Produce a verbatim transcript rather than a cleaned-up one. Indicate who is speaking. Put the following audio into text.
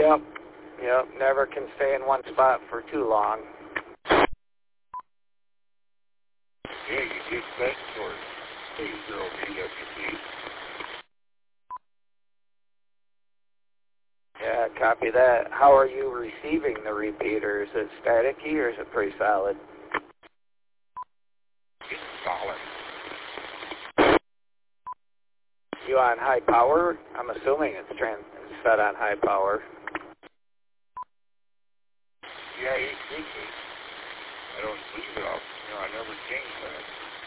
Speaker 1: Yep. Yep. Never can stay in one spot for too long.
Speaker 2: Yeah, you get back towards eight zero P W C.
Speaker 1: Yeah, copy that. How are you receiving the repeater? Is it staticky or is it pretty solid?
Speaker 2: It's solid.
Speaker 1: You on high power? I'm assuming it's trans set on high power.
Speaker 2: Yeah, it could be. I don't leave it off. You know, I never changed that.